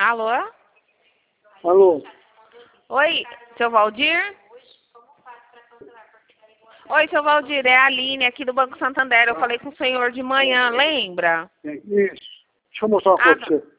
Alô? Alô? Oi, seu Valdir? Oi, seu Valdir, é a Aline aqui do Banco Santander. Eu falei com o senhor de manhã, lembra? Isso. Deixa eu mostrar uma coisa Ah, pra você.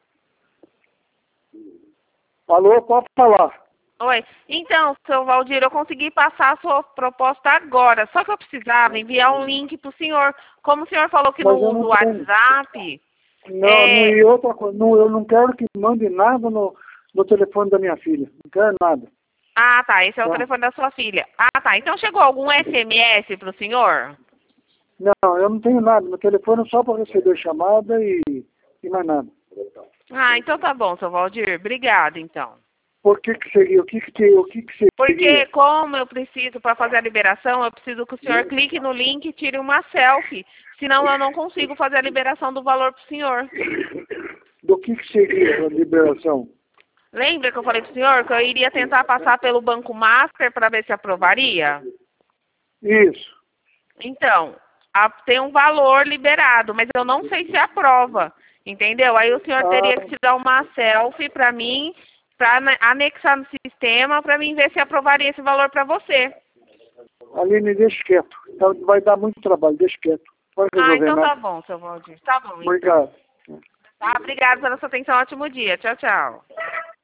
Alô, pode falar. oi. Então, seu Valdir, eu consegui passar a sua proposta agora. Só que eu precisava enviar um link para o senhor. Como o senhor falou que Mas não eu usa o não tenho. WhatsApp, Não, e outra coisa, não, eu não quero que mande nada no telefone da minha filha. Não quero nada. Ah, tá. Esse é o Tá? telefone da sua filha. Ah, tá. Então chegou algum SMS para o senhor? Não, eu não tenho nada. Meu telefone é só para receber chamada e mais nada. Ah, então tá bom, seu Valdir. Obrigada, então. Por que que seria? O que que seria? Porque como eu preciso para fazer a liberação, eu preciso que o senhor clique no link e tire uma selfie. Senão eu não consigo fazer a liberação do valor para o senhor. Do que seria a liberação? Lembra que eu falei para o senhor que eu iria tentar passar pelo Banco Master para ver se aprovaria? Isso. Então, tem um valor liberado, mas eu não sei se aprova. Entendeu? Aí o senhor teria que tirar uma selfie para mim, para anexar no sistema, para mim ver se aprovaria esse valor para você. Aline, deixa quieto. Então, vai dar muito trabalho, deixa quieto. Não vai Ah, resolver então nada. tá bom, seu Valdir. Tá bom, então. Obrigado. Tá, obrigada pela sua atenção. Ótimo dia. Tchau, tchau.